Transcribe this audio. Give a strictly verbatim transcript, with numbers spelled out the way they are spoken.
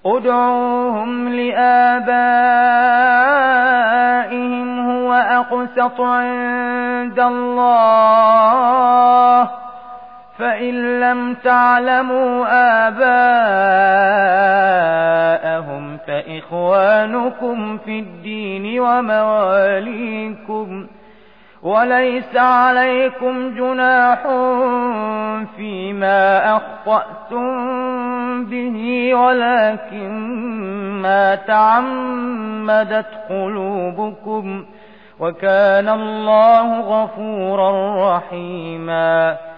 ادْعُوهُمْ لِآبَائِهِمْ هُوَ أَقْسَطُ عِندَ اللَّهِ فَإِن لَّمْ تَعْلَمُوا آبَاءَهُمْ فَإِخْوَانُكُمْ فِي الدِّينِ وَمَوَالِيكُمْ وَلَيْسَ عَلَيْكُمْ جُنَاحٌ فِيمَا أَخْطَأْتُم بِهِ وَلَٰكِن مَّا تَعَمَّدَتْ قُلُوبُكُمْ وَكَانَ اللَّهُ غَفُورًا رَّحِيمًا